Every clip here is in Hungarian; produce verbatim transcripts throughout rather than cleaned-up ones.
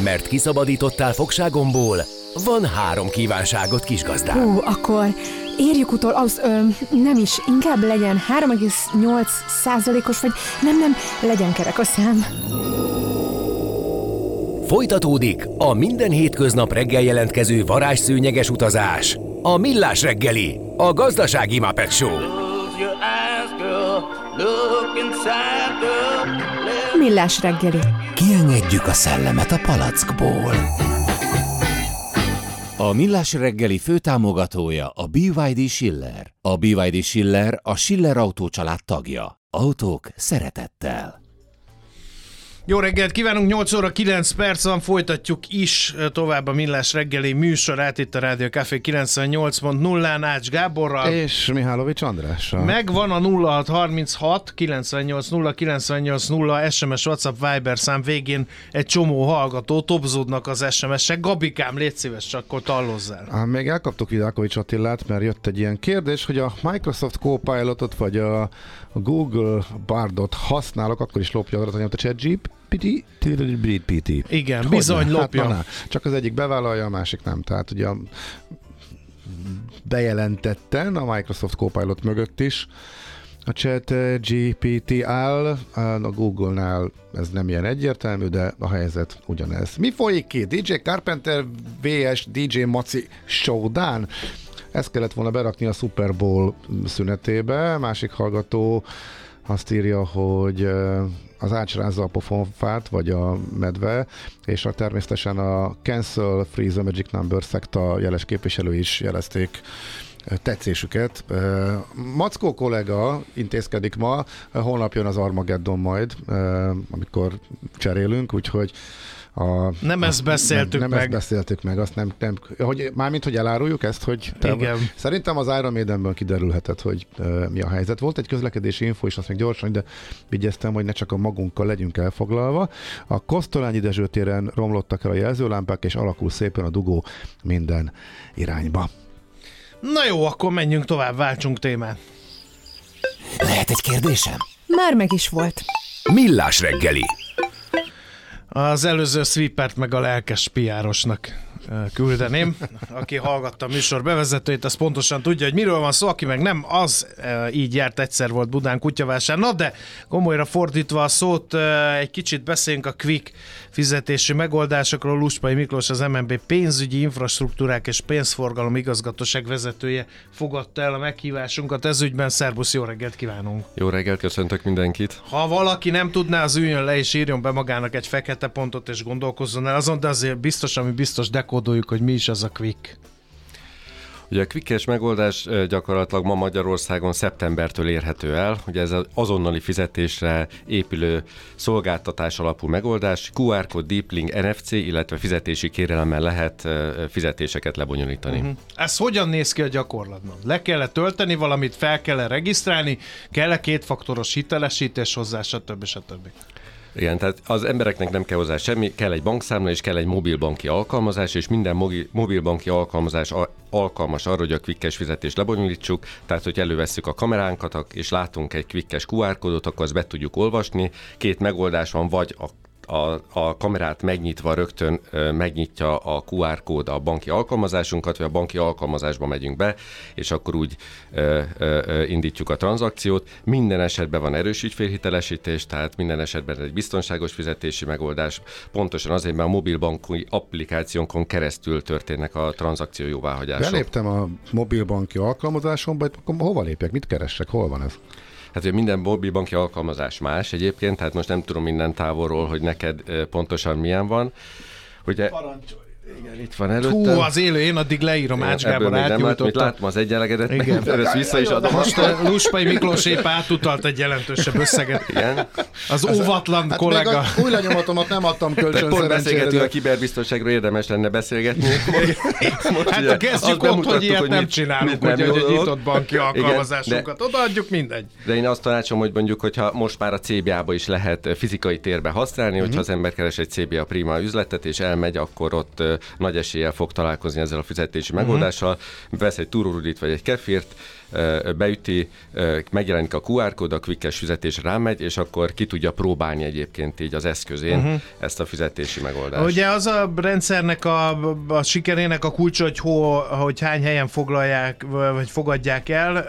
Mert kiszabadítottál fogságomból, van három kívánságot, kisgazdám. Hú, akkor érjük utol, az ö, nem is, inkább legyen három egész nyolc százalékos, vagy nem, nem, legyen kerek a szám. Folytatódik a minden hétköznap reggel jelentkező varázsszőnyeges utazás. A Millás reggeli, a gazdasági Muppet Show. Millás reggeli. Kiengedjük a szellemet a palackból. A Millás reggeli főtámogatója a bé vé dé Schiller. A bé vé dé Schiller a Schiller Autó család tagja. Autók szeretettel. Jó reggelt kívánunk, nyolc óra kilenc perc van, folytatjuk is tovább a Millás reggeli műsorát itt a Rádió Café kilencvennyolc pont nullán Ács Gáborral. És Mihálovics Andrással. Megvan a nulla hat harminchat kilencvennyolc nulla kilencvennyolc nulla es em es, WhatsApp, Viber szám végén egy csomó hallgató, topzódnak az es em es-ek. Gabikám, légy szíves, csak akkor tallozzál. Á, még elkaptuk Vidákovics Attilát, mert jött egy ilyen kérdés, hogy a Microsoft Copilotot vagy a Google Bardot használok, akkor is lopja adatot, a ChatGPT. Igen, bizony lopja. Hát, na, csak az egyik bevállalja, a másik nem. Tehát ugye bejelentetten a Microsoft Copilot mögött is a ChatGPT áll, a Google-nál ez nem ilyen egyértelmű, de a helyzet ugyanez. Mi folyik ki? dé dzsé Carpenter versus dé dzsé Maci showdown? Ezt kellett volna berakni a Super Bowl szünetébe. Másik hallgató azt írja, hogy az Ács rázza a pofonfát, vagy a medve, és a természetesen a Cancel Free the Magic Number szekta jeles képviselői is jelezték tetszésüket. Mackó kollega intézkedik ma, holnap jön az Armageddon majd, amikor cserélünk, úgyhogy A, nem ezt beszéltük nem, nem meg. Nem ezt beszéltük meg, azt nem, nem hogy, mármint, hogy eláruljuk ezt, hogy te, igen. Szerintem az Iron Maidenből kiderülhetett, hogy uh, mi a helyzet. Volt egy közlekedési info, és azt még gyorsan, de vigyeztem, hogy ne csak a magunkkal legyünk elfoglalva. A Kosztolányi Dezső téren romlottak el a jelzőlámpák, és alakul szépen a dugó minden irányba. Na jó, akkor menjünk tovább, váltsunk témát. Lehet egy kérdésem? Már meg is volt. Millás reggeli. Az előző sweepert meg a lelkes piárosnak küldeném. Aki hallgatta a műsor bevezetőjét, az pontosan tudja, hogy miről van szó, aki meg nem, az így járt, egyszer volt Budán kutyavásár. Na de komolyra fordítva a szót, egy kicsit beszéljünk a quick fizetési megoldásokról. Luspai Miklós, az em en bé pénzügyi infrastruktúrák és pénzforgalom igazgatóság vezetője fogadta el a meghívásunkat ez ügyben. Szerbusz, jó reggelt kívánunk! Jó reggelt, köszöntök mindenkit! Ha valaki nem tudná, az üljön le és írjon be magának egy fekete pontot és gondolkozzon el azon, de azért biztos, ami biztos, dekódoljuk, hogy mi is az a quick. Ugye a quick-es megoldás gyakorlatilag ma Magyarországon szeptembertől érhető el. Ugye ez az azonnali fizetésre épülő szolgáltatás alapú megoldás. kú ár kód, Deep Link, en ef cé, illetve fizetési kérelemmel lehet fizetéseket lebonyolítani. Uh-huh. Ez hogyan néz ki a gyakorlatban? Le kell tölteni valamit, fel kell regisztrálni, kell-e kétfaktoros hitelesítés hozzá, stb. stb. Igen, tehát az embereknek nem kell hozzá semmi, kell egy bankszámla és kell egy mobilbanki alkalmazás, és minden mobilbanki alkalmazás alkalmas arra, hogy a quick-es fizetést lebonyolítsuk, tehát hogy elővesszük a kameránkat, és látunk egy quick-es kú ár kódot, akkor azt be tudjuk olvasni. Két megoldás van, vagy a A, a kamerát megnyitva rögtön ö, megnyitja a kú ár kód a banki alkalmazásunkat, vagy a banki alkalmazásba megyünk be, és akkor úgy ö, ö, indítjuk a tranzakciót. Minden esetben van erős ügyfélhitelesítés, tehát minden esetben egy biztonságos fizetési megoldás. Pontosan azért, mert a mobilbanki applikációnkon keresztül történnek a tranzakció jóváhagyások. Beléptem a mobilbanki alkalmazásomba, akkor hova lépjek, mit keressek, hol van ez? Hát, hogy minden mobilbanki alkalmazás más egyébként, tehát most nem tudom minden távolról, hogy neked pontosan milyen van. Ugye, parancsolj! Igen, itt van előttem. Hú, az élő, én addig leírom, Ács Gábor átnyújtotta. Látom az egyenlegedet, ezt vissza is adom. Most Luspai Miklós épp átutalt egy jelentősebb összeget. Igen. Az óvatlan hát kollega. Hát új lenyomatomat nem adtam kölcsön. Pont beszélgetünk a kiberbiztonságról, érdemes lenne beszélgetni. Most hát ugye, kezdjük ott, hogy ilyet nem csinálunk, hogy egy nyitott banki alkalmazásunkat odaadjuk, mindegy. De én azt tanácsom, hogy mondjuk, hogyha most már a cé bé á-ba is lehet fizikai térbe használni, hogyha az ember keres egy cé bé á Prima üzletet, és elmegy, akkor ott nagy eséllyel fog találkozni ezzel a fizetési megoldással. Vesz egy túrórudit vagy egy kefírt, beüti, megjelenik a kú er kód, a quickes fizetés rámegy, és akkor ki tudja próbálni egyébként így az eszközén uh-huh. ezt a fizetési megoldást. Ugye az a rendszernek a, a sikerének a kulcsa, hogy, ho, hogy hány helyen foglalják, vagy fogadják el.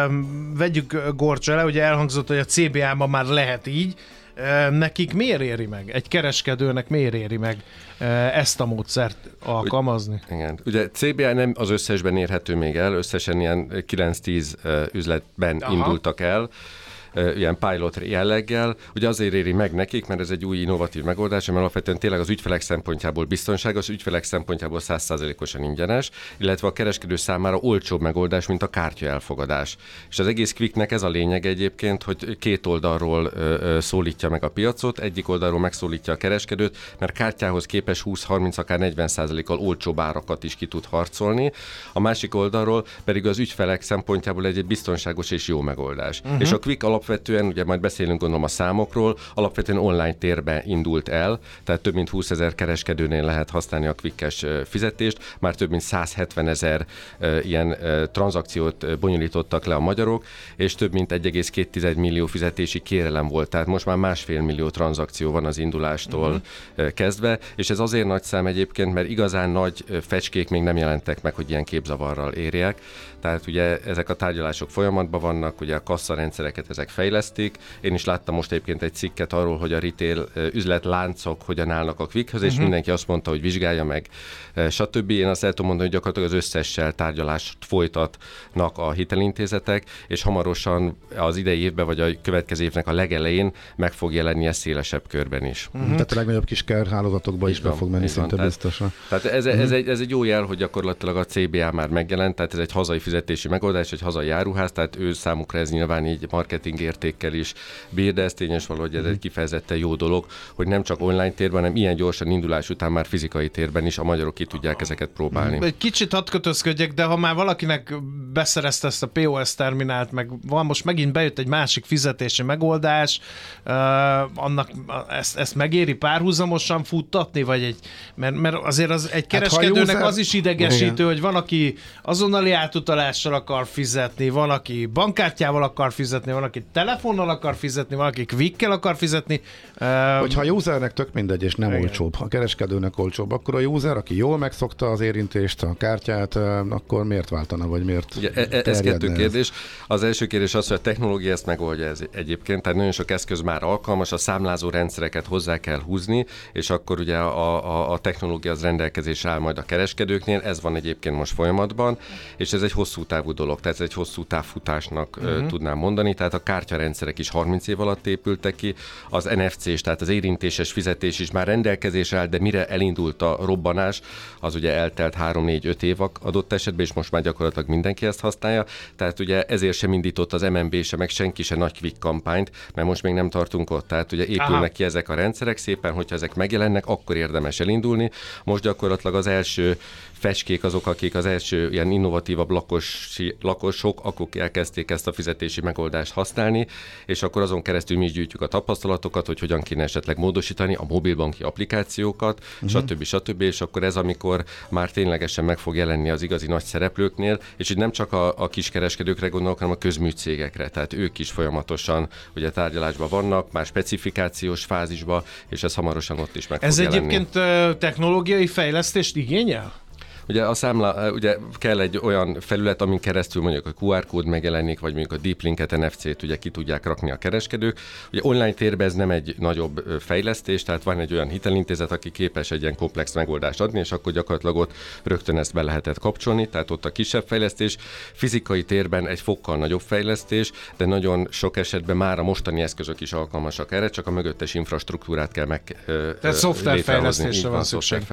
Vegyük gorcsa le, ugye elhangzott, hogy a cé bé á-ban már lehet így. Nekik miért éri meg? Egy kereskedőnek miért éri meg ezt a módszert alkalmazni? Igen. Ugye cé bé á nem az összesben érhető még el, összesen ilyen kilenc-tíz üzletben Aha. indultak el, ilyen pilot jelleggel. Ugye azért éri meg nekik, mert ez egy új innovatív megoldás, mert alapvetően tényleg az ügyfelek szempontjából biztonságos, ügyfelek szempontjából száz százalékosan ingyenes, illetve a kereskedő számára olcsóbb megoldás, mint a kártya elfogadás. És az egész Quicknek ez a lényeg egyébként, hogy két oldalról ö, ö, szólítja meg a piacot, egyik oldalról megszólítja a kereskedőt, mert kártyához képes húsz-harminc, akár negyven százalékkal olcsóbb árakat is ki tud harcolni. A másik oldalról pedig az ügyfelek szempontjából egy, egy biztonságos és jó megoldás. Uh-huh. És a Quick alapvetően, ugye majd beszélünk gondolom a számokról, alapvetően online térbe indult el, tehát több mint húszezer kereskedőnél lehet használni a quickes fizetést, már több mint száz hetven ezer ilyen tranzakciót bonyolítottak le a magyarok, és több mint egy egész két millió fizetési kérelem volt, tehát most már másfél millió tranzakció van az indulástól uh-huh. kezdve, és ez azért nagy szám egyébként, mert igazán nagy fecskék még nem jelentek meg, hogy ilyen képzavarral érjek. Tehát ugye ezek a tárgyalások folyamatban vannak, ugye a kasszarendszereket ezek fejlesztik. Én is láttam most egyébként egy cikket arról, hogy a retail üzletláncok hogyan állnak a Quickhöz, és uh-huh. mindenki azt mondta, hogy vizsgálja meg, stb. Én azt el tudom mondani, hogy gyakorlatilag az összessel tárgyalást folytatnak a hitelintézetek, és hamarosan az idei évben, vagy a következő évnek a legelején meg fog jelenni ez szélesebb körben is. Uh-huh. Tehát a legnagyobb kis hálózatokba is be fog menni szinte biztosan. Tehát ez, uh-huh. ez, egy, ez egy jó jel, hogy gyakorlatilag a cé bé á már megjelent, tehát ez egy hazai fizetési megoldás, egy hazai áruház, tehát ő számukra ez nyilván így marketing értékkel is bír, de ez tényes valahogy ez egy kifejezetten jó dolog, hogy nem csak online térben, hanem ilyen gyorsan indulás után már fizikai térben is a magyarok ki tudják ezeket próbálni. Egy kicsit hadd kötözködjek, de ha már valakinek beszerezte ezt a pé o es terminált, meg van most megint bejött egy másik fizetési megoldás, uh, annak ezt, ezt megéri párhuzamosan futtatni, vagy egy, mert, mert azért az egy kereskedőnek hát, user... az is idegesítő, igen. hogy van, aki azonnali átutalással akar fizetni, van, aki bankkártyával akar fizetni, van, aki telefonnal akar fizetni, van, aki Quickkel akar fizetni. Hogyha a usernek tök mindegy, és nem igen. olcsóbb, a kereskedőnek olcsóbb, akkor a user, aki jól megszokta az érintést, a kártyát, akkor miért váltana, vagy miért ugye, e- Ez kettő kérdés. Az első kérdés az, hogy a technológia ezt megoldja ez egyébként, tehát nagyon sok eszköz már alkalmas, a számlázó rendszereket hozzá kell húzni, és akkor ugye a, a, a technológia az rendelkezésre áll majd a kereskedőknél, ez van egyébként most folyamatban, és ez egy hosszú távú dolog, tehát ez egy hosszú távfutásnak uh-huh. tudnám mondani, tehát a kártyarendszerek is harminc év alatt épültek ki, az en ef cés, tehát az érintéses fizetés is már rendelkezésre áll, de mire elindult a robbanás, az ugye eltelt három-négy-öt év adott esetben, és most már gyakorlatilag mindenki ezt használja, tehát ugye ezért sem indított az em en bé se, meg senki se nagy quick kampányt, mert most még nem tartunk ott, tehát ugye épülnek Aha. ki ezek a rendszerek szépen, hogyha ezek megjelennek, akkor érdemes elindulni. Most gyakorlatilag az első fecskék azok, akik az első ilyen innovatívabb lakosi, lakosok, akkor elkezdték ezt a fizetési megoldást használni, és akkor azon keresztül mi is gyűjtjük a tapasztalatokat, hogy hogyan kéne esetleg módosítani a mobilbanki applikációkat, uh-huh. stb. stb. És akkor ez, amikor már ténylegesen meg fog jelenni az igazi nagy szereplőknél, és így nem csak a, a kiskereskedőkre gondolok, hanem a közműcégekre, tehát ők is folyamatosan ugye tárgyalásban vannak, már specifikációs fázisban, és ez hamarosan ott is meg ez fog jelenni. Ez egyébként technológiai fejlesztést igényel? Ugye a számla, ugye kell egy olyan felület, amin keresztül mondjuk a kú er kód megjelenik, vagy mondjuk a Deep Linket, en ef cét ugye ki tudják rakni a kereskedők. Ugye online térben ez nem egy nagyobb fejlesztés, tehát van egy olyan hitelintézet, aki képes egy ilyen komplex megoldást adni, és akkor gyakorlatilag ott rögtön ezt be lehetett kapcsolni, tehát ott a kisebb fejlesztés. Fizikai térben egy fokkal nagyobb fejlesztés, de nagyon sok esetben már a mostani eszközök is alkalmasak erre, csak a mögöttes infrastruktúrát kell meg tehát szoftverfejlesztésre van szükség.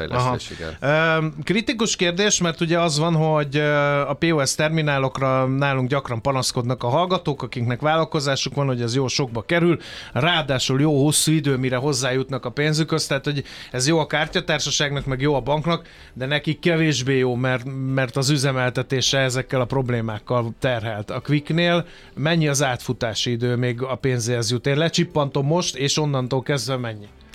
Kritikus kérdés, mert ugye az van, hogy a pé o es terminálokra nálunk gyakran panaszkodnak a hallgatók, akiknek vállalkozásuk van, hogy ez jó sokba kerül, ráadásul jó hosszú idő, mire hozzájutnak a pénzükhöz, tehát hogy ez jó a kártyatársaságnak, meg jó a banknak, de nekik kevésbé jó, mert, mert az üzemeltetése ezekkel a problémákkal terhelt. A Quicknél mennyi az átfutási idő, még a pénzéhez jut? Én lecsippantom most, és onnantól kezdve mennyi?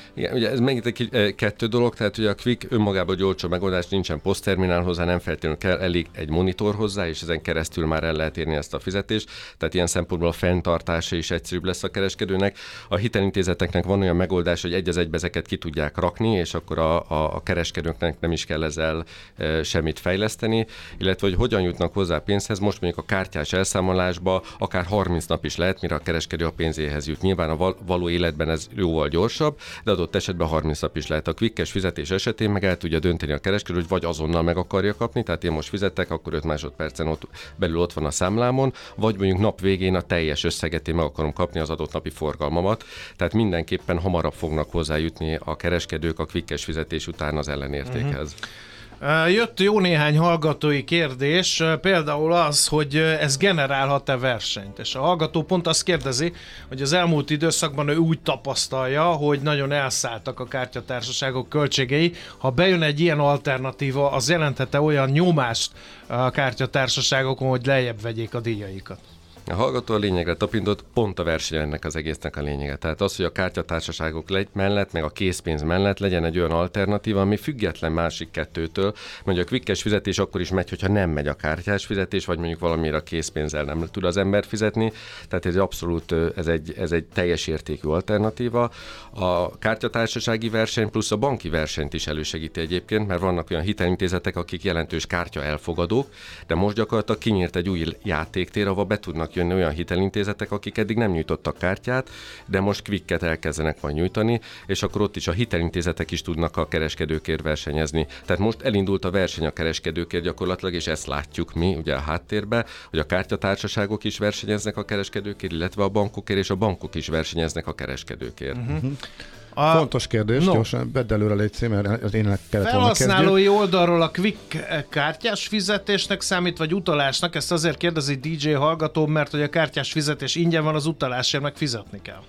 Igen, ugye ez megint egy kettő dolog, tehát ugye a Quick önmagában egy olcsó megoldás, nincsen posztterminál hozzá, nem feltétlenül kell, elég egy monitor hozzá, és ezen keresztül már el lehet érni ezt a fizetést, tehát ilyen szempontból a fenntartása is egyszerűbb lesz a kereskedőnek. A hitelintézeteknek van olyan megoldás, hogy egy az egybe ezeket ki tudják rakni, és akkor a, a, a kereskedőknek nem is kell ezzel e, semmit fejleszteni, illetve hogy hogyan jutnak hozzá a pénzhez. Most mondjuk a kártyás elszámolásba akár harminc nap is lehet, mire a kereskedő a pénzéhez jut. Nyilván a való életben ez jóval gyorsabb, de adott esetben harminc nap is lehet. A quickes fizetés esetén meg el tudja dönteni a kereskedő, hogy vagy azonnal meg akarja kapni, tehát én most fizettek, akkor öt másodpercen ott, belül ott van a számlámon, vagy mondjuk nap végén a teljes összeget én meg akarom kapni az adott napi forgalmamat. Tehát mindenképpen hamarabb fognak hozzájutni a kereskedők a quickes fizetés után az ellenértékhez. Uh-huh. Jött jó néhány hallgatói kérdés, például az, hogy ez generálhat-e versenyt. És a hallgató pont azt kérdezi, hogy az elmúlt időszakban ő úgy tapasztalja, hogy nagyon elszálltak a kártyatársaságok költségei. Ha bejön egy ilyen alternatíva, az jelenthet-e olyan nyomást a kártyatársaságokon, hogy lejjebb vegyék a díjaikat? A hallgató a lényegre tapintott, pont a verseny ennek az egésznek a lényege. Tehát az, hogy a kártyatársaságok mellett, meg a készpénz mellett legyen egy olyan alternatíva, ami független másik kettőtől. Mondjuk a quickes fizetés akkor is megy, hogyha nem megy a kártyás fizetés, vagy mondjuk valamire a készpénzzel nem tud az ember fizetni. Tehát ez abszolút, ez egy, ez egy teljes értékű alternatíva. A kártyatársasági verseny plusz a banki versenyt is elősegíti egyébként, mert vannak olyan hitelintézetek, akik jelentős kártya elfogadók, de most gyakorlatilag kinyírt egy új játéktér, ahol be tudnak jönni olyan hitelintézetek, akik eddig nem nyújtottak kártyát, de most quicket elkezdenek majd nyújtani, és akkor ott is a hitelintézetek is tudnak a kereskedőkért versenyezni. Tehát most elindult a verseny a kereskedőkért gyakorlatilag, és ezt látjuk mi ugye a háttérben, hogy a kártyatársaságok is versenyeznek a kereskedőkért, illetve a bankokért, és a bankok is versenyeznek a kereskedőkért. Uh-huh. A... Fontos kérdés, no. Gyorsan bedd előre légy szín, mert az én kellett volna kezdjük. Felhasználói oldalról a Quick kártyás fizetésnek számít, vagy utalásnak? Ezt azért kérdezi dé dzsé hallgató, mert hogy a kártyás fizetés ingyen van, az utalásért meg fizetni kell.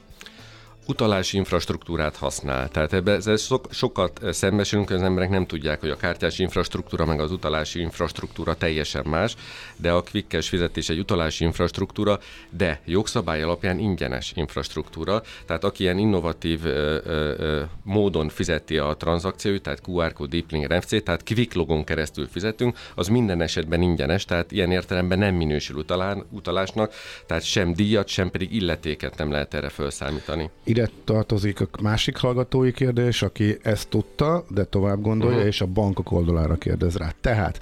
Utalási infrastruktúrát használ. Tehát ebbe ezzel so, sokat szembesülünk, hogy az emberek nem tudják, hogy a kártyás infrastruktúra meg az utalási infrastruktúra teljesen más, de a quickes fizetés egy utalási infrastruktúra, de jogszabály alapján ingyenes infrastruktúra. Tehát aki ilyen innovatív ö, ö, módon fizeti a tranzakcióit, tehát kú er kód, Deep Link, en ef cé, tehát Quick logon keresztül fizetünk, az minden esetben ingyenes, tehát ilyen értelemben nem minősül utalán, utalásnak, tehát sem díjat, sem pedig illetéket nem lehet erre felszámítani. Ide tartozik a másik hallgatói kérdés, aki ezt tudta, de tovább gondolja, uh-huh. és a bankok oldalára kérdez rá. Tehát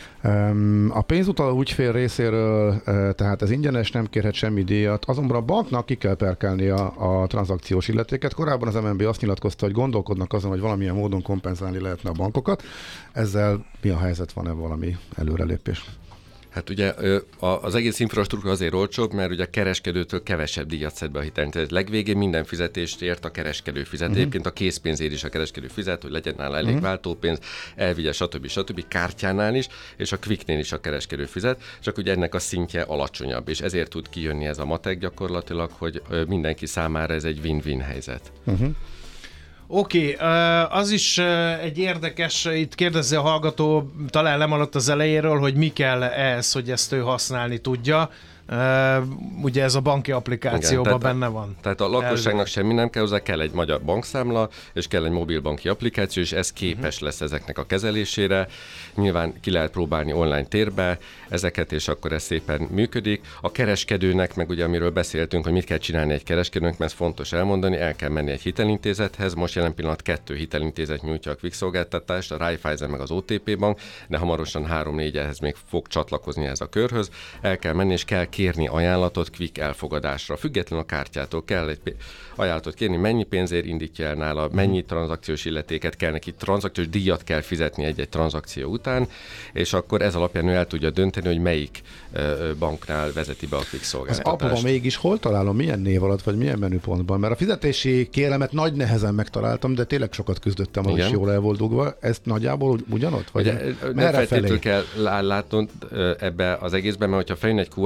a pénzutaló ügyfél részéről, tehát ez ingyenes, nem kérhet semmi díjat, azonban a banknak ki kell perkelni a, a tranzakciós illetéket. Korábban az em en bé azt nyilatkozta, hogy gondolkodnak azon, hogy valamilyen módon kompenzálni lehetne a bankokat. Ezzel mi a helyzet, van-e valami előrelépés? Hát ugye az egész infrastruktúra azért olcsóbb, mert ugye a kereskedőtől kevesebb díjat szed be a hitelintézet. Legvégén minden fizetést ért a kereskedő fizet. Uh-huh. Egyébként a készpénzért is a kereskedő fizet, hogy legyen nála elég uh-huh. váltópénz, elvigye, stb. stb. Kártyánál is, és a Quicknél is a kereskedő fizet, csak ugye ennek a szintje alacsonyabb, és ezért tud kijönni ez a matek gyakorlatilag, hogy mindenki számára ez egy win-win helyzet. Uh-huh. Oké, okay, az is egy érdekes, itt kérdezze a hallgató, talán lemaradt az elejéről, hogy mi kell ehhez, hogy ezt ő használni tudja. Uh, ugye ez a banki applikációban igen, benne van. Tehát a lakosságnak semmi nem kell hozzá, kell egy magyar bankszámla, és kell egy mobilbanki applikáció, és ez képes uh-huh. lesz ezeknek a kezelésére. Nyilván ki lehet próbálni online térbe ezeket, és akkor ez szépen működik. A kereskedőnek, meg ugye amiről beszéltünk, hogy mit kell csinálni egy kereskedőnek, mert ez fontos elmondani, el kell menni egy hitelintézethez. Most jelen pillanat kettő hitelintézet nyújtja a Quick szolgáltatást, a Raiffeisen meg az o té pé Bank, de hamarosan három-négy ehhez még fog csatlakozni ez a körhöz. El kell menni, és kell kérni ajánlatot Quick elfogadásra. Függetlenül a kártyától kell egy ajánlatot kérni, mennyi pénzért indítja el nála, mennyi tranzakciós illetéket kell neki, tranzakciós díjat kell fizetni egy-egy tranzakció után, és akkor ez alapján ő el tudja dönteni, hogy melyik ö, banknál vezeti be a Quick szolgáltatást. Az apróban mégis hol találom, milyen név alatt, vagy milyen menüpontban? Mert a fizetési kéremet nagy nehezen megtaláltam, de tényleg sokat küzdöttem, az is jól el volt dugva. Ezt nagyjából ugyanott? Vagy ugye, nem feltétlenül kell látnod ebbe az egészben, mert hogyha feljön egy kú er kód, és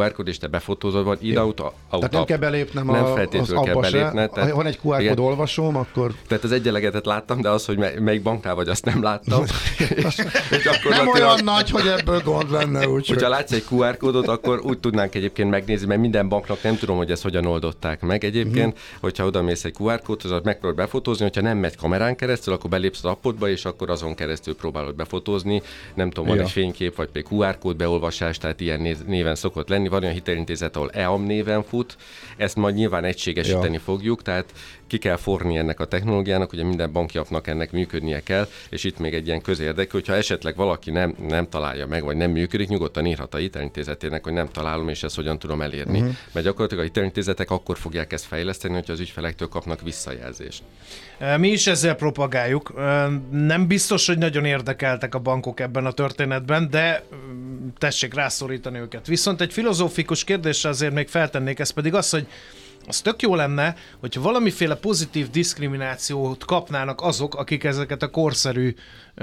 te befotózod, vagy ide-out, out, Tehát nem kell belépnem nem a, feltétlenül az kell abba belépned. se. Ha van egy kú ár kód olvasom, akkor... Tehát az egyenlegetet láttam, de az, hogy melyik banknál vagy, azt nem láttam. és, és nem olyan nagy, hogy ebből gond lenne. Úgy, hogyha látsz egy kú ár kódot, akkor úgy tudnánk egyébként megnézni, mert minden banknak nem tudom, hogy ezt hogyan oldották meg egyébként, uh-huh. hogyha oda mész egy kú ár kódhoz, az megpróbál befotózni, hogyha nem megy kamerán keresztül, akkor belépsz az appodba, és akkor azon keresztül próbálod befotózni. Nem tudom, van ja. egy fénykép, vagy pedig kú ár kód beolvasás, tehát ilyen néven szokott lenni. Van olyan hitelintézet, ahol e á em néven fut, ezt majd nyilván egységesíteni ja. fogjuk, tehát ki kell forni ennek a technológiának, ugye minden banki appnak ennek működnie kell, és itt még egy ilyen közérdekű, hogyha esetleg valaki nem, nem találja meg, vagy nem működik, nyugodtan írhat a hitelintézetének, hogy nem találom, és ezt hogyan tudom elérni. Uh-huh. Mert gyakorlatilag a hitelintézetek akkor fogják ezt fejleszteni, hogyha az ügyfelektől kapnak visszajelzést. Mi is ezzel propagáljuk. Nem biztos, hogy nagyon érdekeltek a bankok ebben a történetben, de tessék rászorítani őket. Viszont egy filozófikus kérdésre azért még feltennék, ez pedig az, hogy az tök jó lenne, hogyha valamiféle pozitív diszkriminációt kapnának azok, akik ezeket a korszerű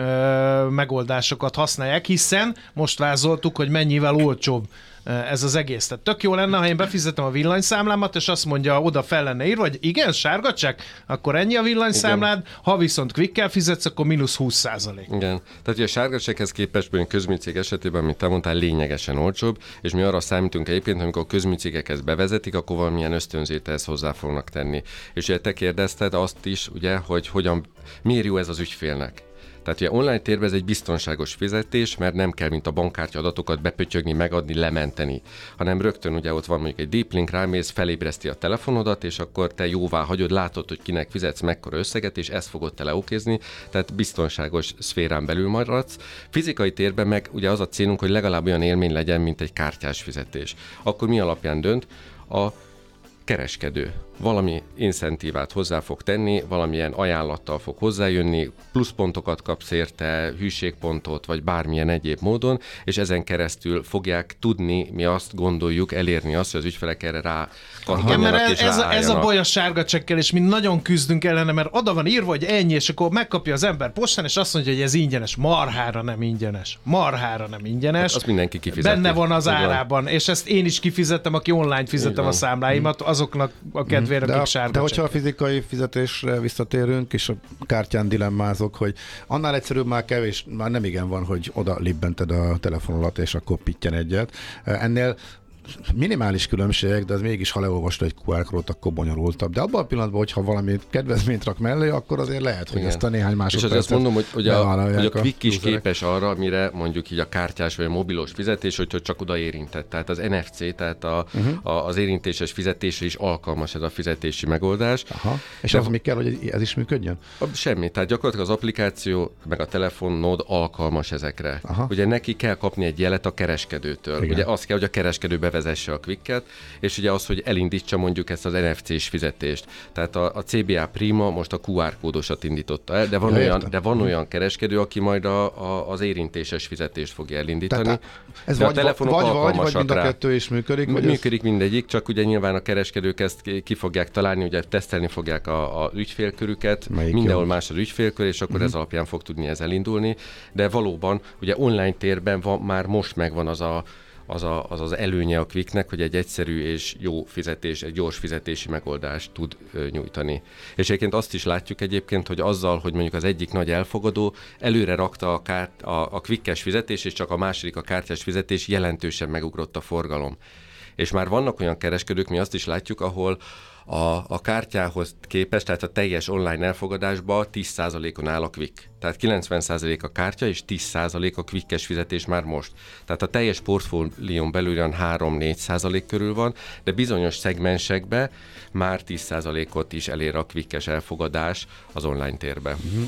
ö, megoldásokat használják, hiszen most vázoltuk, hogy mennyivel olcsóbb ez az egész. Tehát tök jó lenne, ha én befizetem a villanyszámlámat, és azt mondja, oda fel lenne írva, hogy igen, sárga csekk, akkor ennyi a villanyszámlád, igen. Ha viszont quickkel fizetsz, akkor mínusz húsz százalék. Igen. Tehát a sárga csekkhez képest, hogy közműcég esetében, mint te mondtál, lényegesen olcsóbb, és mi arra számítunk egyébként, amikor a közműcégek ezt bevezetik, akkor valamilyen ösztönzőt ehhez hozzá fognak tenni. És ugye te kérdezted azt is, ugye, hogy hogyan, miért jó ez az ügyfélnek. Tehát ugye online térben ez egy biztonságos fizetés, mert nem kell, mint a bankkártya adatokat bepötyögni, megadni, lementeni, hanem rögtön ugye ott van mondjuk egy deep link, rámész, felébreszti a telefonodat, és akkor te jóvá hagyod, látod, hogy kinek fizetsz mekkora összeget, és ezt fogod te leokézni, tehát biztonságos szférán belül maradsz. Fizikai térben meg ugye az a célunk, hogy legalább olyan élmény legyen, mint egy kártyás fizetés. Akkor mi alapján dönt? A kereskedő valami incentívát hozzá fog tenni, valamilyen ajánlattal fog hozzájönni, pluszpontokat kapsz érte, hűségpontot, vagy bármilyen egyéb módon, és ezen keresztül fogják tudni, mi azt gondoljuk, elérni azt, hogy az ügyfelek erre rá kattanjanak és ez, a, ez a baj a sárga csekkel, és mi nagyon küzdünk ellene, mert oda van írva, hogy ennyi, és akkor megkapja az ember postán, és azt mondja, hogy ez ingyenes. Marhára nem ingyenes. Marhára nem ingyenes. Hát azt mindenki kifizeti. Benne van az árában, és ezt én is kifizettem, aki online fizetem a számláimat, azoknak a kedvére, de, akik sárga de hogyha a fizikai fizetésre visszatérünk, és a kártyán dilemmázok, hogy annál egyszerűbb már kevés, már nem igen van, hogy oda libbented a telefonolat, és akkor pittyen egyet. Ennél minimális különbségek, de az mégis, ha leolvastad egy kú ár kódot, akkor bonyolultabb. De abban a pillanatban, hogyha valami kedvezményt rak mellé, akkor azért lehet, hogy igen. Ezt a néhány másodpercet. És azt mondom, hogy, hogy a, hogy a Quick is képes arra, mire mondjuk így a kártyás vagy a mobilos fizetés, hogy csak oda érintett. Tehát az en ef cé, tehát a, uh-huh. a, az érintéses fizetésre is alkalmas ez a fizetési megoldás. Aha. És de az még kell, hogy ez is működjön? Semmi. Tehát gyakorlatilag az applikáció meg a telefonod alkalmas ezekre. Aha. Ugye neki kell kapni egy jelet a kereskedőtől. Igen. Ugye az kell, hogy a kereskedő bevezesse a Quicket, és ugye az, hogy elindítsa mondjuk ezt az en ef cés fizetést. Tehát a, a cé bé á Prima most a kú ár kódosat indította el, de van, ja, olyan, de van olyan kereskedő, aki majd a, a, az érintéses fizetést fogja elindítani. Tehát ez vagy, vagy, vagy, vagy mind a kettő is működik? Vagy működik ez... mindegyik, csak ugye nyilván a kereskedők ezt ki fogják találni, ugye tesztelni fogják a, a ügyfélkörüket, melyik mindenhol jó? Más az ügyfélkör, és akkor uh-huh. ez alapján fog tudni ez elindulni. De valóban ugye online térben van, már most megvan az a Az, a, az az előnye a Quicknek, hogy egy egyszerű és jó fizetés, egy gyors fizetési megoldást tud ö, nyújtani. És egyébként azt is látjuk egyébként, hogy azzal, hogy mondjuk az egyik nagy elfogadó előre rakta a, kárt, a, a Quickes fizetés, és csak a második a kártyás fizetés, jelentősen megugrott a forgalom. És már vannak olyan kereskedők, mi azt is látjuk, ahol a, a kártyához képest, tehát a teljes online elfogadásban tíz százalékon áll a Quick. Tehát kilencven százalék a kártya, és tíz százalék a Quickes fizetés már most. Tehát a teljes portfólión belül olyan három-négy százalék körül van, de bizonyos szegmensekben már tíz százalékot is elér a Quickes elfogadás az online térben. Mm-hmm.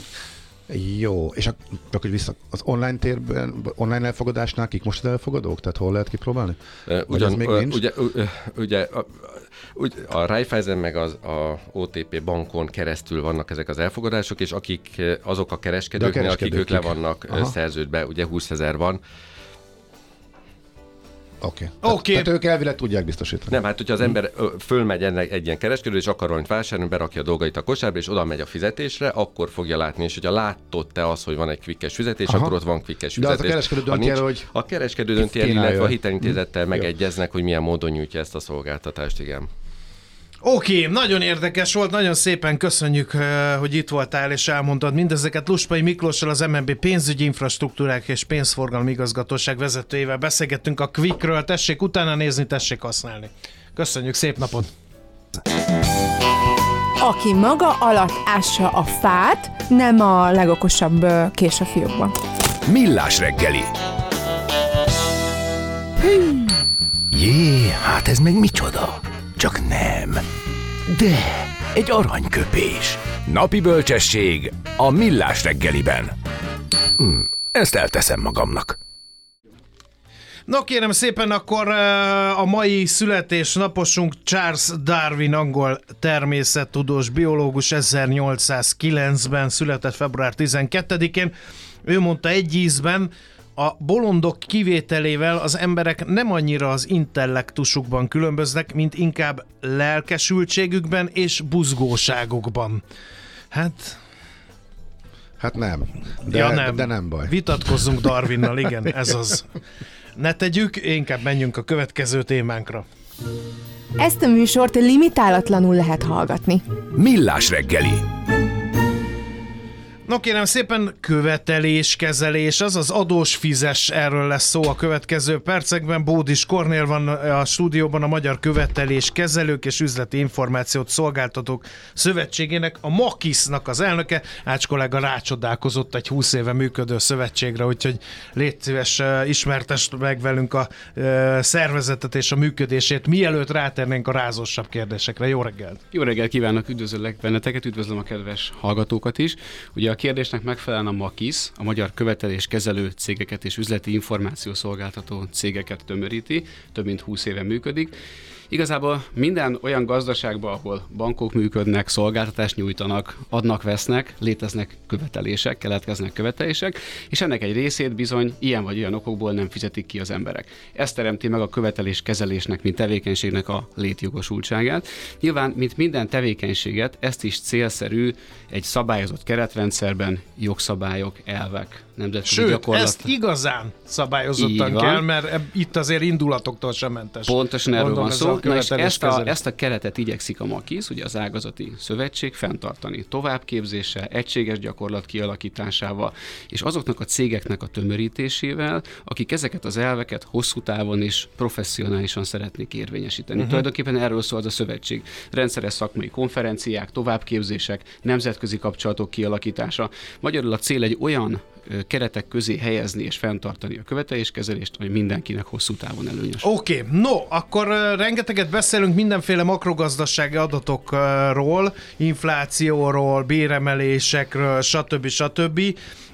Jó, és akkor vissza, az online térben, online elfogadásnál kik most az elfogadók? Tehát hol lehet kipróbálni? Ugyan, még nincs? Ugye, ugye a, a Raiffeisen meg az a o té pé bankon keresztül vannak ezek az elfogadások, és akik azok a kereskedőknél, akik ők le vannak Aha. szerződve, ugye húszezer van. Oké. Okay. Oké. Tehát ők elvileg tudják biztosítani. Nem, hát hogyha az ember ö, fölmegy ennek egy ilyen kereskedő, és akar valamit vásárolni, berakja a dolgait a kosárba, és oda megy a fizetésre, akkor fogja látni, és hogyha látod te azt, hogy van egy quickes fizetés, Aha. akkor ott van quickes De az fizetés. a kereskedő dönti el, hogy A kereskedő dönti el, illetve kínálja. a hitelintézettel megegyeznek, hogy milyen módon nyújtja ezt a szolgáltatást, igen. Oké, okay, nagyon érdekes volt, nagyon szépen köszönjük, hogy itt voltál és elmondtad mindezeket. Luspai Miklóssal, az em en bé pénzügyi infrastruktúrák és pénzforgalmi igazgatóság vezetőjével beszélgettünk a Quickről. Tessék utána nézni, tessék használni. Köszönjük, szép napot! Aki maga alatt ássa a fát, nem a legokosabb kés a fiókban. Millás reggeli. Jé, hát ez meg micsoda? Csak nem. De, egy aranyköpés. Napi bölcsesség a Millás reggeliben. Hm, ezt elteszem magamnak. No kérem szépen, akkor a mai születésnaposunk Charles Darwin, angol természettudós biológus, ezernyolcszázkilencben született február tizenkettedikén. Ő mondta egy ízben, a bolondok kivételével az emberek nem annyira az intellektusukban különböznek, mint inkább lelkesültségükben és buzgóságukban. Hát... Hát nem. De, ja, nem. de nem baj. Vitatkozzunk Darwinnal, igen, ez az. Ne tegyük, inkább menjünk a következő témánkra. Ezt a műsort limitálatlanul lehet hallgatni. Millás reggeli. No kérem szépen, követeléskezelés, az az adós fizes, erről lesz szó a következő percekben. Bódis Kornél van a stúdióban, a Magyar Követeléskezelők és Üzleti Információt Szolgáltatók Szövetségének, a MAKISZ-nak az elnöke. Ács kollega rácsodálkozott egy húsz éve működő szövetségre, úgyhogy légy szíves, ismertesd meg velünk a szervezetet és a működését, mielőtt rátérnénk a rázósabb kérdésekre. Jó reggelt! Jó reggelt kívánok, üdvözöllek benneteket, üdvözlöm a kedves hallgatókat is. Ugye a kérdésnek megfelelően a MAKISZ, a Magyar Követeléskezelő Cégeket és Üzleti Információszolgáltató Cégeket tömöríti, több mint húsz éve működik. Igazából minden olyan gazdaságban, ahol bankok működnek, szolgáltatást nyújtanak, adnak, vesznek, léteznek követelések, keletkeznek követelések, és ennek egy részét bizony ilyen vagy olyan okokból nem fizetik ki az emberek. Ez teremti meg a követeléskezelésnek, mint tevékenységnek a létjogosultságát. Nyilván, mint minden tevékenységet, ezt is célszerű egy szabályozott keretrendszerben jogszabályok, elvek, nemzetközi Sőt, gyakorlat. ezt igazán szabályozottan kell, mert eb- itt azért indulatoktól sem mentes. Pontosan erről Mondom, van szó. Na és ezt a, kezelés. ezt a keretet igyekszik a MAKISZ, ugye az ágazati szövetség fenntartani. Továbbképzéssel, egységes gyakorlat kialakításával, és azoknak a cégeknek a tömörítésével, akik ezeket az elveket hosszú távon és professzionálisan szeretnék érvényesíteni. Uh-huh. Tulajdonképpen erről szól az a szövetség. Rendszeres szakmai konferenciák, továbbképzések, nemzetközi kapcsolatok kialakítása. Magyarul a cél egy olyan keretek közé helyezni és fenntartani a követeléskezelést, ami mindenkinek hosszú távon előnyös. Oké, okay. No, akkor uh, rengeteget beszélünk mindenféle makrogazdasági adatokról, inflációról, béremelésekről, stb. stb.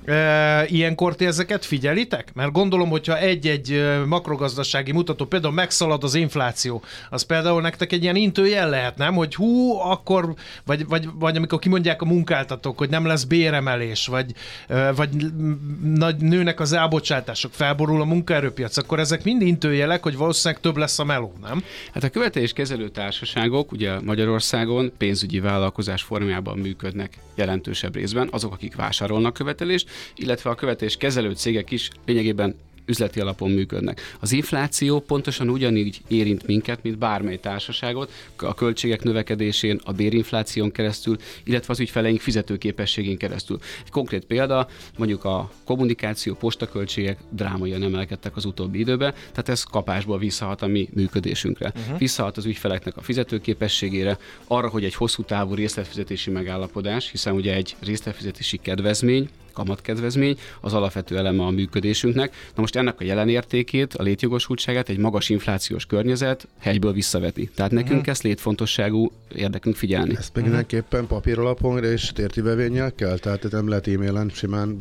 Uh, ilyenkor ti ezeket figyelitek? Mert gondolom, hogyha egy-egy uh, makrogazdasági mutató például megszalad az infláció, az például nektek egy ilyen intőjel lehet, nem? Hogy hú, akkor, vagy, vagy, vagy amikor kimondják a munkáltatók, hogy nem lesz béremelés, vagy, uh, vagy nagy nőnek az elbocsátások, felborul a munkaerőpiac, akkor ezek mind intőjelek, hogy valószínűleg több lesz a meló, nem? Hát a követeléskezelő társaságok ugye Magyarországon pénzügyi vállalkozás formájában működnek jelentősebb részben, azok, akik vásárolnak követelést, illetve a követeléskezelő cégek is lényegében üzleti alapon működnek. Az infláció pontosan ugyanígy érint minket, mint bármely társaságot, a költségek növekedésén, a bérinfláción keresztül, illetve az ügyfeleink fizetőképességén keresztül. Egy konkrét példa, mondjuk a kommunikáció, postaköltségek drámaian emelkedtek az utóbbi időben, tehát ez kapásból visszahat a mi működésünkre. Uh-huh. Visszahat az ügyfeleknek a fizetőképességére, arra, hogy egy hosszú távú részletfizetési megállapodás, hiszen ugye egy részletfizetési kedvezmény, kamatkedvezmény az alapvető eleme a működésünknek. Na most ennek a jelenértékét, a létjogosultságát egy magas inflációs környezet helyből visszaveti. Tehát nekünk uh-huh. ezt létfontosságú érdekünk figyelni. Ezt meg mindenképpen papír alapon és térti bevénnyel kell? Tehát nem lehet e-mailen simán, vagy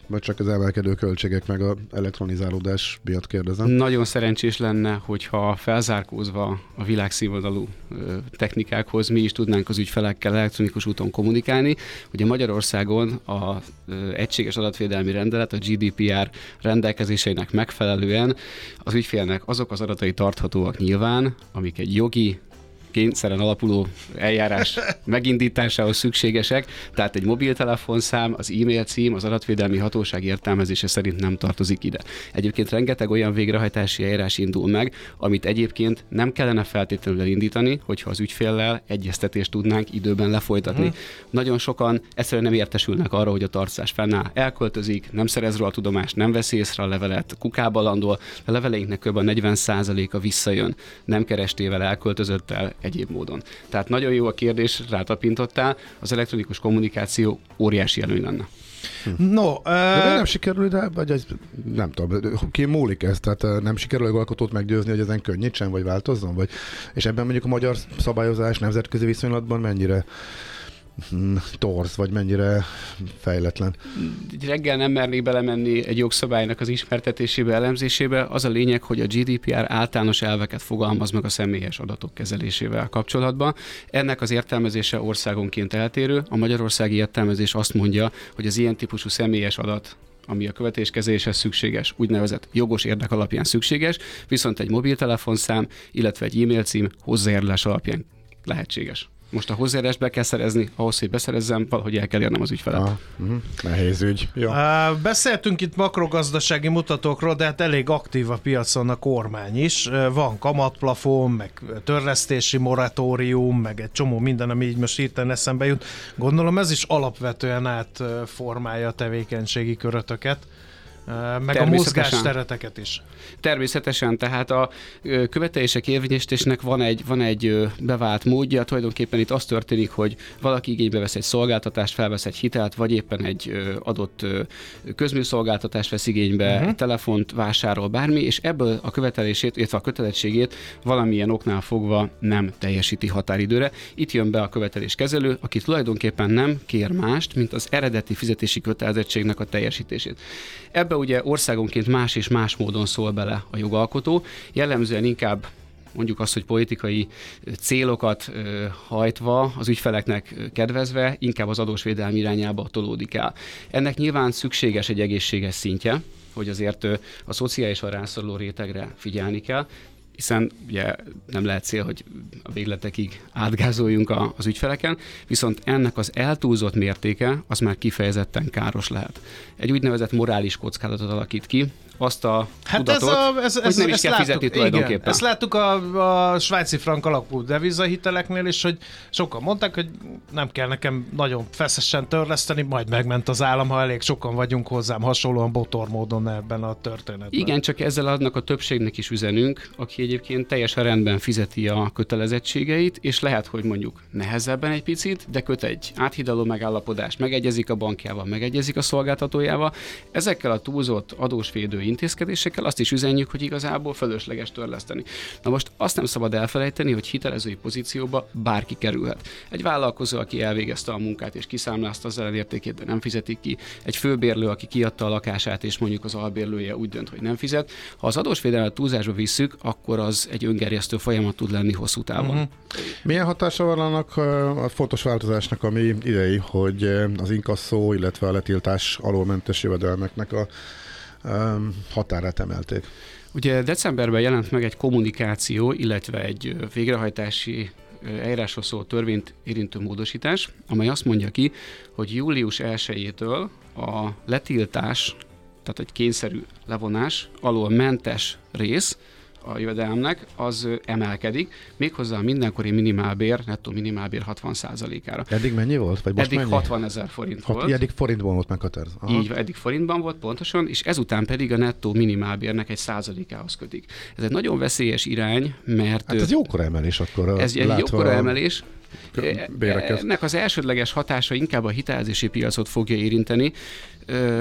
Vagy csak az emelkedő költségek meg a elektronizálódás miatt kérdezem? Nagyon szerencsés lenne, hogyha felzárkózva a világszínvonalú technikákhoz mi is tudnánk az ügyfelekkel elektronikus úton kommunikálni. Ugye Magyarországon az egységes adatvédelmi rendelet, a gé dé pé er rendelkezéseinek megfelelően az ügyfélnek azok az adatai tarthatóak nyilván, amik egy jogi kényszeren alapuló eljárás megindításához szükségesek, tehát egy mobiltelefonszám, az e-mail cím, az adatvédelmi hatóság értelmezése szerint nem tartozik ide. Egyébként rengeteg olyan végrehajtási eljárás indul meg, amit egyébként nem kellene feltétlenül elindítani, hogyha az ügyféllel egyeztetést tudnánk időben lefolytatni. Uh-huh. Nagyon sokan egyszerűen nem értesülnek arra, hogy a tartozás fennáll, elköltözik, nem szerez róla tudomást, nem veszi észre a levelet, kukába landol, a leveleinknek kb. negyven százaléka visszajön, nem kerestével, elköltözött el, egyéb módon. Tehát nagyon jó a kérdés, rátapintottál, az elektronikus kommunikáció óriási előny lenne. Hm. No, uh... de nem sikerül, de vagy ez, nem tudom, ki múlik ez? Tehát nem sikerül a jogalkotót meggyőzni, hogy ezen könnyítsen, vagy változzon? Vagy, és ebben mondjuk a magyar szabályozás nemzetközi viszonylatban mennyire torz, vagy mennyire fejletlen? Reggel nem mernék belemenni egy jogszabálynak az ismertetésébe, elemzésébe. Az a lényeg, hogy a gé dé pé er általános elveket fogalmaz meg a személyes adatok kezelésével kapcsolatban. Ennek az értelmezése országonként eltérő. A magyarországi értelmezés azt mondja, hogy az ilyen típusú személyes adat, ami a követéskezeléshez szükséges, úgynevezett jogos érdek alapján szükséges, viszont egy mobiltelefonszám, illetve egy e-mail cím hozzájárulás alapján lehetséges. Most a hozzájárulást be kell szerezni, ahhoz, hogy beszerezzem, valahogy el kell érnem az ügyfelet. Ah, uh-huh. Nehéz ügy. Jó. Uh, beszéltünk itt makrogazdasági mutatókról, de hát elég aktív a piacon a kormány is. Uh, van kamatplafon, meg törlesztési moratórium, meg egy csomó minden, ami így most hirtelen eszembe jut. Gondolom ez is alapvetően átformálja a tevékenységi körötöket, meg a mozgástereteket is. Természetesen, tehát a követelések érvényesítésnek van egy, van egy bevált módja, tulajdonképpen itt az történik, hogy valaki igénybe vesz egy szolgáltatást, felvesz egy hitelt, vagy éppen egy adott közműszolgáltatást vesz igénybe, uh-huh. telefont vásárol, bármi, és ebből a követelését, illetve a kötelezettségét valamilyen oknál fogva nem teljesíti határidőre. Itt jön be a követeléskezelő, aki tulajdonképpen nem kér mást, mint az eredeti fizetési kötelezettségnek a teljesítését. Ebbe ugye országonként más és más módon szól bele a jogalkotó, jellemzően inkább mondjuk azt, hogy politikai célokat hajtva, az ügyfeleknek kedvezve, inkább az adósvédelmi irányába tolódik el. Ennek nyilván szükséges egy egészséges szintje, hogy azért a szociálisan rászoruló rétegre figyelni kell, hiszen ugye nem lehet cél, hogy a végletekig átgázoljunk a, az ügyfeleken, viszont ennek az eltúlzott mértéke az már kifejezetten káros lehet. Egy úgynevezett morális kockázatot alakít ki, azt a hát tudatot, ez a, ez, hogy ez, nem is ezt kell láttuk, fizetni tulajdonképpen. Igen, ezt láttuk a, a svájci frank alapú devizahiteleknél is, hogy sokan mondták, hogy nem kell nekem nagyon feszesen törleszteni, majd megment az állam, ha elég sokan vagyunk hozzám hasonlóan botor módon ebben a történetben. Igen, csak ezzel adnak a többségnek is üzenünk, aki egyébként teljesen rendben fizeti a kötelezettségeit, és lehet, hogy mondjuk nehezebben egy picit, de köt egy áthidaló megállapodást, megegyezik a bankjával, megegyezik a szolgáltatójával. Ezekkel a túlzott adósvédő intézkedésekkel azt is üzenjük, hogy igazából fölösleges törleszteni. Na most azt nem szabad elfelejteni, hogy hitelezői pozícióba bárki kerülhet. Egy vállalkozó, aki elvégezte a munkát és kiszámlázta az ellenértékét, de nem fizetik ki. Egy főbérlő, aki kiadta a lakását, és mondjuk az albérlője úgy dönt, hogy nem fizet. Ha az adósvédelmet túlzásba visszük, akkor az egy öngerjesztő folyamat tud lenni hosszú távon. Uh-huh. Milyen hatása van annak a fontos változásnak, ami idei, hogy az inkasszó, illetve a letiltás alólmentes jövedelmeknek a határát emelték? Ugye decemberben jelent meg egy kommunikáció, illetve egy végrehajtási eljárásról szóló törvényt érintő módosítás, amely azt mondja ki, hogy július elsejétől a letiltás, tehát egy kényszerű levonás alól mentes rész a jövedelemnek, az emelkedik, méghozzá a mindenkori minimálbér, nettó minimálbér hatvan százalékára. Eddig mennyi volt? Vagy most eddig mennyi? hatvanezer forint Hat, volt. Eddig forintban volt meghatározva. Így, eddig forintban volt pontosan, és ezután pedig a nettó minimálbérnek egy százalékához kötik. Ez egy nagyon veszélyes irány, mert... Hát ez jókora emelés akkor. Ez egy jókora emelés. Béreket. Ennek az elsődleges hatása inkább a hitelezési piacot fogja érinteni.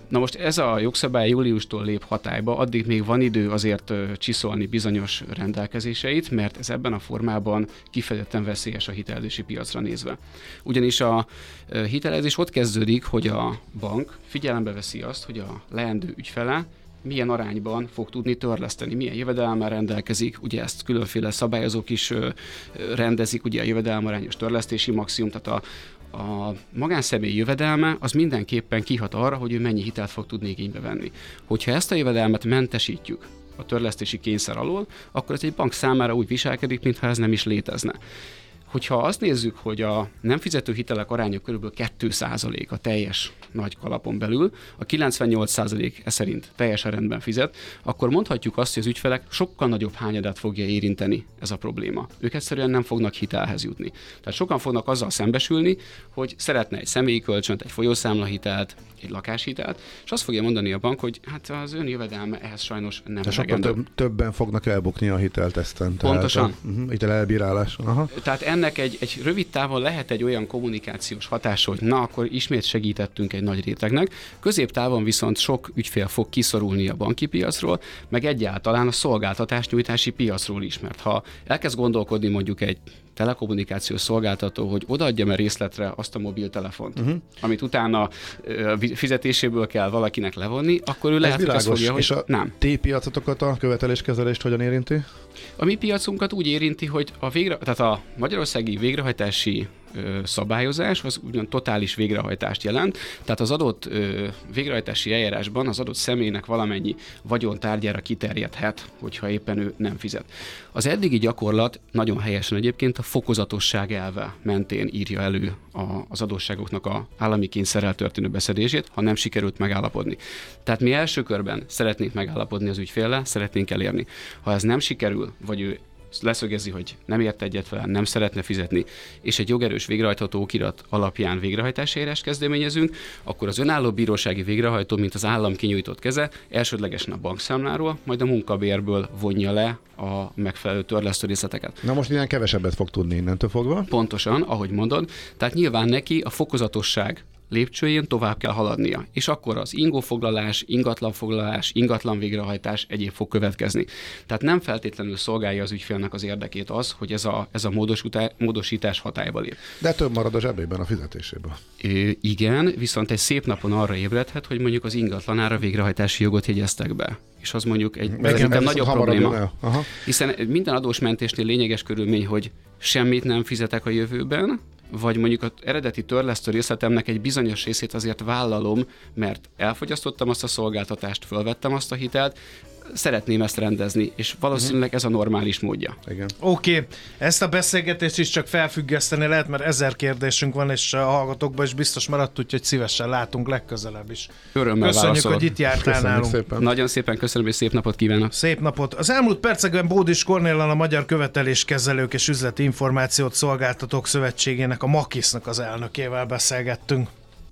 Na most ez a jogszabály júliustól lép hatályba, addig még van idő azért csiszolni bizonyos rendelkezéseit, mert ez ebben a formában kifejezetten veszélyes a hitelezési piacra nézve. Ugyanis a hitelezés ott kezdődik, hogy a bank figyelembe veszi azt, hogy a leendő ügyfele milyen arányban fog tudni törleszteni, milyen jövedelemmel rendelkezik, ugye ezt különféle szabályozók is rendezik, ugye a jövedelmarányos törlesztési maximum, tehát a A magánszemély jövedelme az mindenképpen kihat arra, hogy ő mennyi hitelt fog tudni igénybe venni. Hogyha ezt a jövedelmet mentesítjük a törlesztési kényszer alól, akkor ez egy bank számára úgy viselkedik, mintha ez nem is létezne. Hogyha azt nézzük, hogy a nem fizető hitelek aránya kb. két százalék a teljes nagy kalapon belül, a kilencvennyolc százalék e szerint teljesen rendben fizet, akkor mondhatjuk azt, hogy az ügyfelek sokkal nagyobb hányadát fogja érinteni ez a probléma. Ők egyszerűen nem fognak hitelhez jutni. Tehát sokan fognak azzal szembesülni, hogy szeretne egy személyi kölcsönt, egy folyószámlahitelt, egy lakáshitelt, és azt fogja mondani a bank, hogy hát az ön jövedelme ehhez sajnos nem elegendő. Több, többen fognak elbukni a hitelteszten. Pontosan. Tehát a uh, hitel elbírálás. Aha. Tehát ennek egy, egy rövid távon lehet egy olyan kommunikációs hatása, hogy na, akkor ismét segítettünk egy nagy rétegnek. Középtávon viszont sok ügyfél fog kiszorulni a banki piacról, meg egyáltalán a szolgáltatásnyújtási piacról is, mert ha elkezd gondolkodni mondjuk egy telekommunikációs szolgáltató, hogy odaadja meg részletre azt a mobiltelefont, uh-huh. amit utána uh, fizetéséből kell valakinek levonni, akkor ő lehet, hogy azt fogja, hogy és a nem. ti piacotokat, a követeléskezelést hogyan érinti? A mi piacunkat úgy érinti, hogy a, végre, tehát a magyarországi végrehajtási ö, szabályozás az ugyan totális végrehajtást jelent, tehát az adott ö, végrehajtási eljárásban az adott személynek valamennyi vagyontárgyára kiterjedhet, hogyha éppen ő nem fizet. Az eddigi gyakorlat nagyon helyesen egyébként a fokozatosság elve mentén írja elő a, az adósságoknak a állami kényszerrel történő beszedését, ha nem sikerült megállapodni. Tehát mi első körben szeretnénk megállapodni az ügyféllel, szeretnénk elérni. Ha ez nem sikerül, vagy ő leszögezi, hogy nem ért egyet vele, nem szeretne fizetni, és egy jogerős végrehajtható okirat alapján végrehajtási eljárást kezdeményezünk, akkor az önálló bírósági végrehajtó, mint az állam kinyújtott keze, elsődlegesen a bankszámláról, majd a munkabérből vonja le a megfelelő törlesztő részleteket. Na most ilyen kevesebbet fog tudni innentől fogva? Pontosan, ahogy mondod, tehát nyilván neki a fokozatosság lépcsőjén tovább kell haladnia, és akkor az ingófoglalás, ingatlanfoglalás, ingatlan végrehajtás egyéb fog következni. Tehát nem feltétlenül szolgálja az ügyfélnek az érdekét az, hogy ez a, ez a módosítás hatályba lép. De több marad a zsebében, a fizetéséből. Ö, igen, viszont egy szép napon arra ébredhet, hogy mondjuk az ingatlanára végrehajtási jogot jegyeztek be. És az mondjuk egy szerintem nagyobb probléma. Hiszen minden adósmentésnél lényeges körülmény, hogy semmit nem fizetek a jövőben, vagy mondjuk az eredeti törlesztő részletemnek egy bizonyos részét azért vállalom, mert elfogyasztottam azt a szolgáltatást, fölvettem azt a hitelt, szeretném ezt rendezni, és valószínűleg ez a normális módja. Igen. Oké, okay. Ezt a beszélgetést is csak felfüggeszteni lehet, mert ezer kérdésünk van, és a hallgatókban is biztos maradt, úgyhogy szívesen látunk legközelebb is. Örömmel Köszönjük, válaszolok. hogy itt jártál Köszönjük nálunk. Szépen. Nagyon szépen köszönöm, és szép napot kívánok. Szép napot. Az elmúlt percekben Bódis Kornéllal, a Magyar Követeléskezelők és Üzleti Információt Szolgáltatók Szövetségének, a makisznak az elnökével beszélgettünk.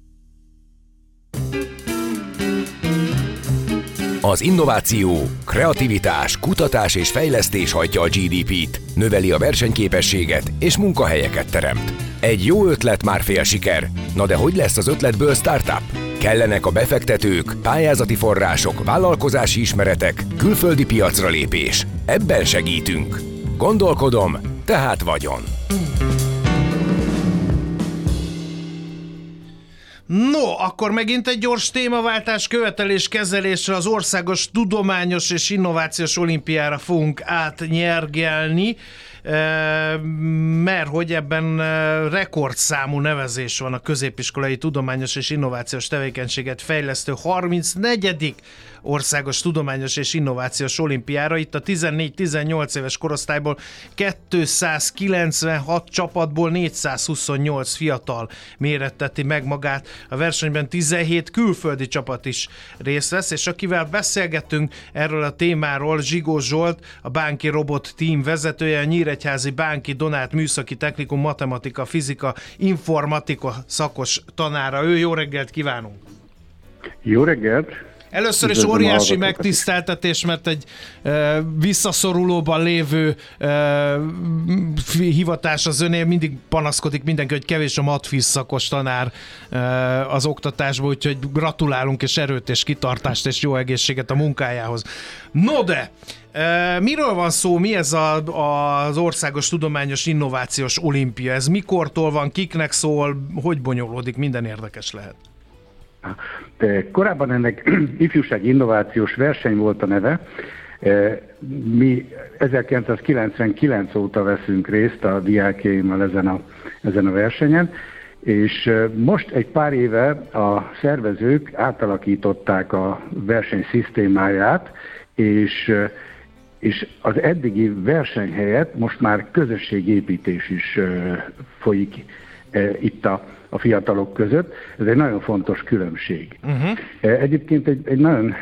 Az innováció, kreativitás, kutatás és fejlesztés hajtja a gé dé pét, növeli a versenyképességet és munkahelyeket teremt. Egy jó ötlet már fél siker. Na de hogy lesz az ötletből startup? Kellenek a befektetők, pályázati források, vállalkozási ismeretek, külföldi piacra lépés. Ebben segítünk. Gondolkodom, tehát vagyon. No, akkor megint egy gyors témaváltás, követeléskezelésre, az Országos Tudományos és Innovációs Olimpiára fogunk átnyergelni, mert hogy ebben rekordszámú nevezés van a középiskolai tudományos és innovációs tevékenységet fejlesztő harmincnegyedik Országos Tudományos és Innovációs Olimpiára. Itt a tizennégy-tizennyolc éves korosztályból kétszázkilencvenhat csapatból négyszázhuszonnyolc fiatal méretteti meg magát. A versenyben tizenhét külföldi csapat is részt vesz, és akivel beszélgetünk erről a témáról, Zsigó Zsolt, a Bánki Robot Team vezetője, a Nyíregyházi Bánki Donát Műszaki Technikum matematika, fizika, informatika szakos tanára. Ő, jó reggelt kívánunk! Jó reggelt! Először is Üdvözlöm a óriási hallgatókat. megtiszteltetés, mert egy e, visszaszorulóban lévő e, hivatás az önél, mindig panaszkodik mindenki, hogy kevés a matfiz szakos tanár e, az oktatásban, úgyhogy gratulálunk, és erőt, és kitartást, és jó egészséget a munkájához. No de, e, miről van szó, mi ez a, az Országos Tudományos Innovációs Olimpia? Ez mikortól van, kiknek szól, hogy bonyolódik, minden érdekes lehet. Korábban ennek ifjúsági innovációs verseny volt a neve. Mi ezerkilencszázkilencvenkilenc óta veszünk részt a diákjaimmal ezen a, ezen a versenyen, és most egy pár éve a szervezők átalakították a verseny szisztémáját, és, és az eddigi verseny helyett most már közösségépítés is folyik itt a a fiatalok között. Ez egy nagyon fontos különbség. Uh-huh. Egyébként egy, egy nagyon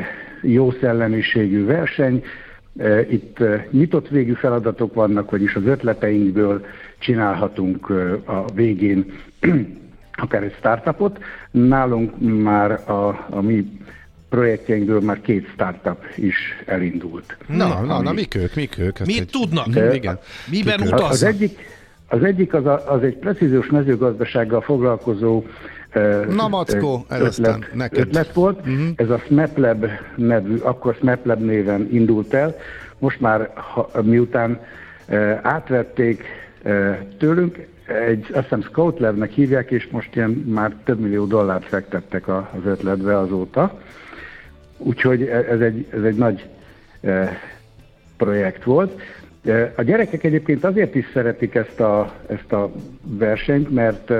jó szellemiségű verseny. Itt nyitott végű feladatok vannak, vagyis az ötleteinkből csinálhatunk a végén akár egy startupot. Nálunk már a, a mi projektjeinkből már két startup is elindult. Na, na, ami, na, na mik ők, mik ők? Mit egy... tudnak? Uh, igen. Miben utaznak? Az egyik Az egyik az, a, az egy precíziós mezőgazdasággal foglalkozó Na, Mackó, ez aztán neked. ötlet volt. Uh-huh. Ez a SMAPLab nevű, akkor SMAPLab néven indult el. Most már, ha, miután e, átvették e, tőlünk, egy, azt hiszem Scout Labnek hívják, és most ilyen már több millió dollárt fektettek a, az ötletbe azóta. Úgyhogy ez egy, ez egy nagy e, projekt volt. A gyerekek egyébként azért is szeretik ezt a, ezt a versenyt, mert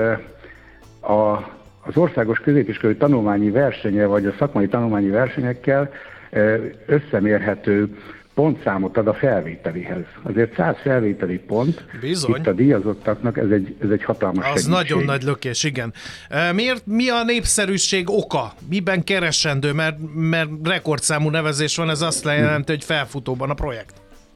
a, az országos középiskolai tanulmányi versenye, vagy a szakmai tanulmányi versenyekkel összemérhető pontszámot ad a felvételihez. Azért száz felvételi pont Bizony. Itt a díjazottaknak, ez egy, ez egy hatalmas Az segítség. nagyon nagy lökés, igen. Miért, mi a népszerűség oka? Miben keresendő? Mert, mert rekordszámú nevezés van, ez azt jelenti, hogy felfutóban a projekt.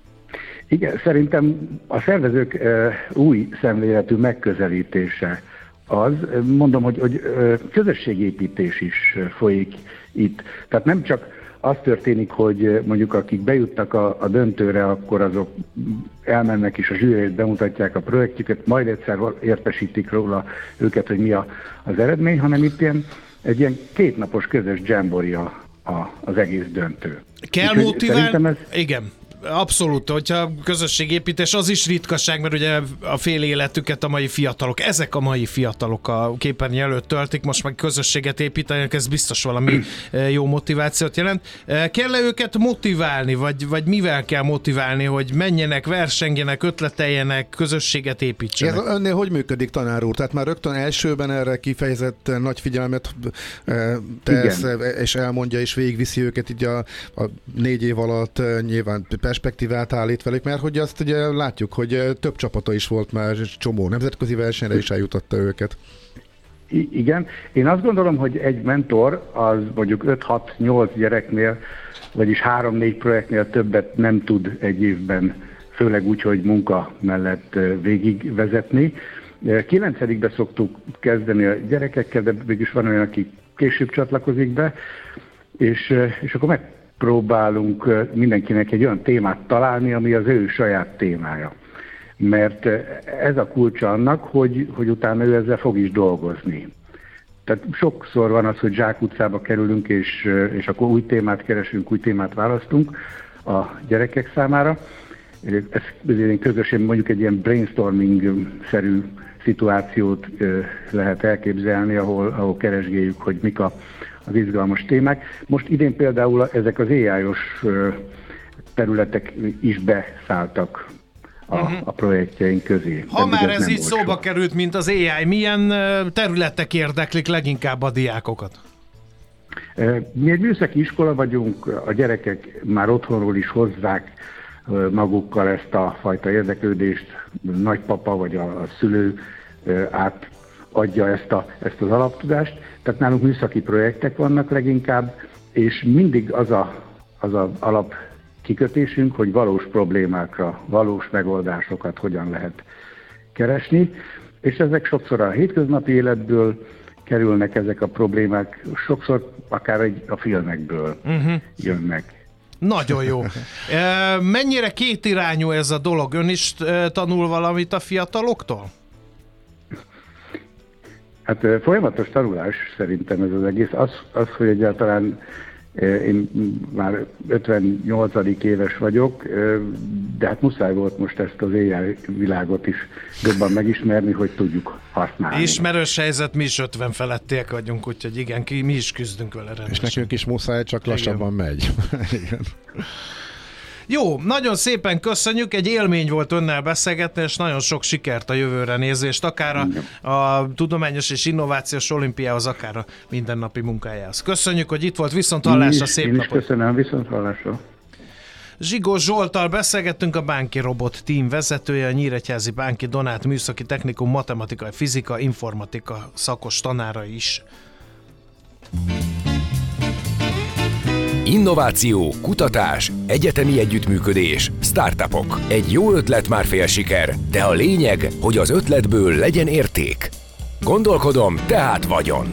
Igen, szerintem a szervezők uh, új szemléletű megközelítése az, mondom, hogy, hogy uh, közösségépítés is uh, folyik itt. Tehát nem csak az történik, hogy uh, mondjuk akik bejutnak a, a döntőre, akkor azok elmennek és a zsűrét bemutatják a projektjüket, majd egyszer értesítik róla őket, hogy mi a, az eredmény, hanem itt ilyen, egy ilyen kétnapos közös jamboree a, a, az egész döntő. Kell Úgyhogy motiválni? ez... Igen. Abszolút, hogyha közösségépítés, az is ritkaság, mert ugye a fél életüket a mai fiatalok, ezek a mai fiatalok a képernyő előtt töltik, most meg közösséget építenek, ez biztos valami jó motivációt jelent. Kell-e őket motiválni, vagy, vagy mivel kell motiválni, hogy menjenek, versengjenek, ötleteljenek, közösséget építsenek? Ez önnél hogy működik, tanár úr? Tehát már rögtön elsőben erre kifejezett nagy figyelmet tesz, igen, és elmondja, és végigviszi őket így a, a négy év alatt nyilván perspektívát állít velük, mert hogy azt ugye látjuk, hogy több csapata is volt már, csomó nemzetközi versenyre is eljutatta őket. I- igen. Én azt gondolom, hogy egy mentor az mondjuk öt-hat-nyolc gyereknél, vagyis három-négy projektnél többet nem tud egy évben, főleg úgy, hogy munka mellett végigvezetni. Kilencedikbe szoktuk kezdeni a gyerekekkel, de mégis van olyan, aki később csatlakozik be, és, és akkor meg próbálunk mindenkinek egy olyan témát találni, ami az ő saját témája. Mert ez a kulcsa annak, hogy, hogy utána ő ezzel fog is dolgozni. Tehát sokszor van az, hogy zsákutcába kerülünk, és, és akkor új témát keresünk, új témát választunk a gyerekek számára. Ez közösen mondjuk egy ilyen brainstorming-szerű szituációt lehet elképzelni, ahol, ahol keresgéljük, hogy mik a az izgalmas témák. Most idén például ezek az á í-os területek is beszálltak a, uh-huh. a projektjeink közé. Ha már ez, ez így szóba so. került, mint az á í, milyen területek érdeklik leginkább a diákokat? Mi egy műszaki iskola vagyunk, a gyerekek már otthonról is hozzák magukkal ezt a fajta érdeklődést, nagypapa vagy a, a szülő átadja ezt, a, ezt az alaptudást. Tehát nálunk műszaki projektek vannak leginkább, és mindig az a, az a alap kikötésünk, hogy valós problémákra, valós megoldásokat hogyan lehet keresni, és ezek sokszor a hétköznapi életből kerülnek ezek a problémák, sokszor akár egy, a filmekből uh-huh. jönnek. Nagyon jó. E, mennyire kétirányú ez a dolog? Ön is e, tanul valamit a fiataloktól? Hát e, folyamatos tanulás szerintem ez az egész. Az, az hogy egyáltalán e, én már ötvennyolcadik éves vagyok, e, de hát muszáj volt most ezt az éjjel világot is jobban megismerni, hogy tudjuk használni. Ismerős helyzet, mi is ötven felettiek vagyunk, úgyhogy igen, mi is küzdünk vele rendesen. És nekünk is muszáj, csak lassabban igen. megy. Igen. Jó, nagyon szépen köszönjük, egy élmény volt önnel beszélgetni, és nagyon sok sikert a jövőre nézést, akár a, a Tudományos és Innovációs Olimpiához, akár a mindennapi munkájához. Köszönjük, hogy itt volt, viszont hallásra, szép napot! Én is köszönöm, viszont hallásra! Zsigó Zsolttal beszélgettünk, a Bánki Robot Team vezetője, a Nyíregyházi Bánki Donát Műszaki Technikum matematikai, fizika, informatika szakos tanára is. Innováció, kutatás, egyetemi együttműködés, startupok. Egy jó ötlet már fél siker, de a lényeg, hogy az ötletből legyen érték. Gondolkodom, tehát vagyon.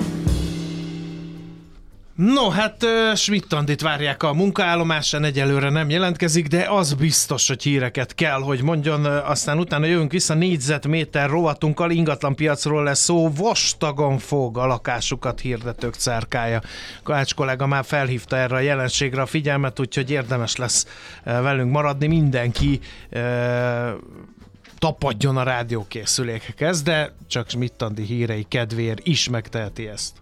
No, hát Schmidt-Andit várják a munkaállomásán, egyelőre nem jelentkezik, de az biztos, hogy híreket kell, hogy mondjon, aztán utána jövünk vissza négyzetméter rovatunkkal, ingatlanpiacról lesz szó, vastagon fog a lakásukat hirdetők cerkája. Kovács kollega már felhívta erre a jelenségre a figyelmet, úgyhogy érdemes lesz velünk maradni, mindenki e- tapadjon a rádiókészülékekhez, de csak Schmidt-Andi hírei kedvéért is megteheti ezt.